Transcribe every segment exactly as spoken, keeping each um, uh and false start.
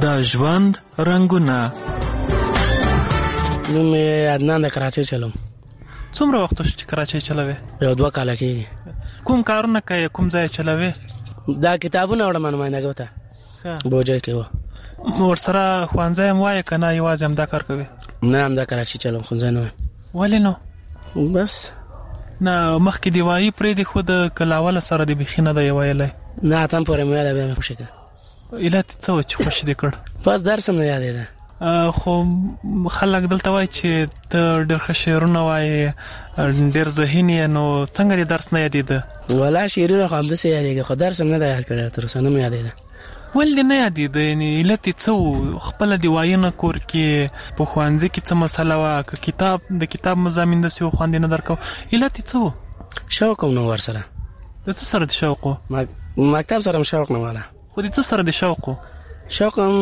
د ژوند رنګونه. نو مې عدنان د کراچۍ چلوم. څومره وخت چې کراچۍ چلوي؟ یو دوه کاله کېږي. کوم کارونه کوي؟ کوم ځای چلوي؟ دا کتابونه وړم نماینده ته بوجای کې و. ورسره ښوونځی هم وایې که نه یوازې همدا کار کوي؟ نه همدا کراچۍ چلوم، ښوونځی نه وایم. ولې نو؟ بس نه مخکې دې وایي پرېږدي خو د که له اوله سره دې بیخي نه دی ویلی؟ نه اتم پورې مې ویلی بیا مې خوشي کړه. علت یې څه و چې خوشي دې کړ؟ بس درس هم نه یادېده. خو خلک دلته وایي چې ته ډېر ښه شعرونه وایې، ډېر ذهین یې، نو څنګه دې درس نه یادېده؟ والله شعرونه خو همداسې یادېږي خو درس هم نه دی یاد کړی تر اوسه نه مې یادېده. ولې دې نه یادېده؟ یعنې علت یې څه و؟ خپله دې وایي نه کور کې په ښوونځي کې څه مسله وه که کتاب د کتاب مضامین داسې و خوند یې نه درکو؟ علت یې څه و؟ شوق هم نه ورسره. د څه سره د شوق و؟ مکتب سره هم شوق نه واله. خو د څه سره د شوق و؟ شوق هم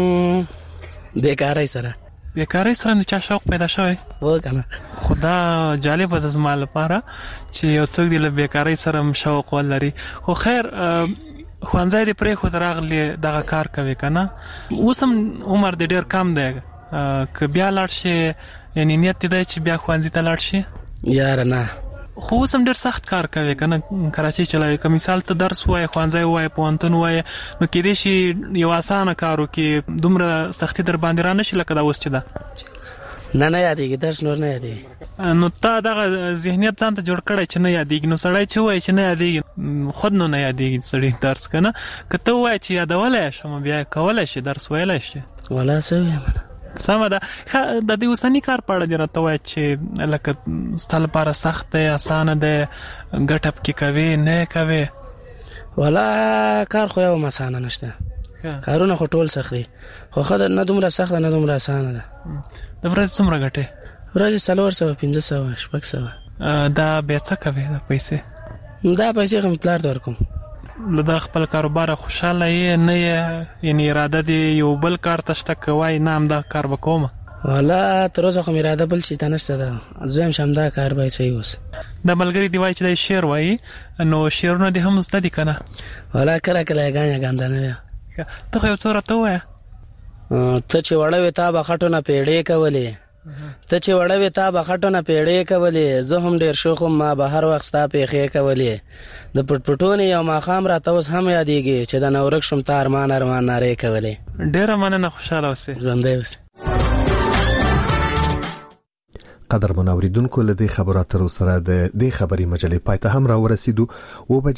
بیکارۍ سره. بیکارۍ سره د چا شوق پیدا شوی؟ و که نه. خو دا جالبه ده زما لپاره چې یو څوک دې له بیکارۍ سره هم شوق ولري. خو خیر ښوونځی دې پرېښود راغلې دغه کار کوي که نه؟ اوس هم عمر دې ډېر کم دی، که بیا لاړ شي یعنې نیت دې دی چې بیا ښوونځي ته لاړ شي؟ یاره نه. خو اوس هم ډېر سخت کار کوي که نه؟ کراچۍ چلوي. که مثال ته درس وایې، ښوونځی وایې، پوهنتون وایې، نو کېدای شي یو اسانه کار وکړي، دومره سختي در باندې را نه شي لکه دا اوس چې ده؟ نه نه یادېږي، درس نور نه یادېږي. نو تا دغه ذهنیت ځان ته جوړ کړی چې نه یادېږي، نو سړی چې وایي چې نه یادېږي خود نو نه یادېږي سړی درس که نه؟ که ته وایې چې یادولی یې شم بیا کولی شي درس ویلی شي. والله څه ویم سمه ده. د دې اوسني کار په اړه دې راته وایه چې لکه ستا لپاره سخت دی، اسانه دی، ګټه پکې کوې نه کوې؟ والله کار خو یو هم اسانه نشته، کارونه خو ټول سخت دي، خو ښه ده نه دومره سخته نه دومره اسانه ده. د ورځې څومره ګټې؟ ورځې څلور سوه پنځه سوه شپږ سوه. دا بیا څه کوې دا پیسې؟ دا پیسې خو مې پلار ته ورکوم. له دا خپل کاروباره خوشحاله یې نه یې؟ یعنې اراده دې یو بل کار ته شته که وایي نه همدا کار به کومه؟ والله تر اوسه خو مې اراده بل شي ته نشته ده، زه وایم چې همدا کار باید صحیح اوس. دا ملګري دې وایي چې دا شعر وایي، نو شعرونه دې هم زده دي که نه؟ والله کله کله یې ګان یګان ده نه دی. ته خو یو څه راته ووایه. ته چې وړه وې تا به خټو نه پیړې کولې، ته چې وړه وې تا به خټو نه پیړې کولې، زه هم ډېر شوخ وم ما به هر وخت ستا پېښې کولې، د پټ پټونې یو ماښام راته اوس هم یادېږي چې د نه ورک شوم تا ارمان ارمان نارې کولې. ډېره مننه، خوشحاله اوسې. ژوندی اوسې. قدر منوریدونکو له دې خبرات تر سره د دې خبري مجلې پای ته هم را ورسېدو. و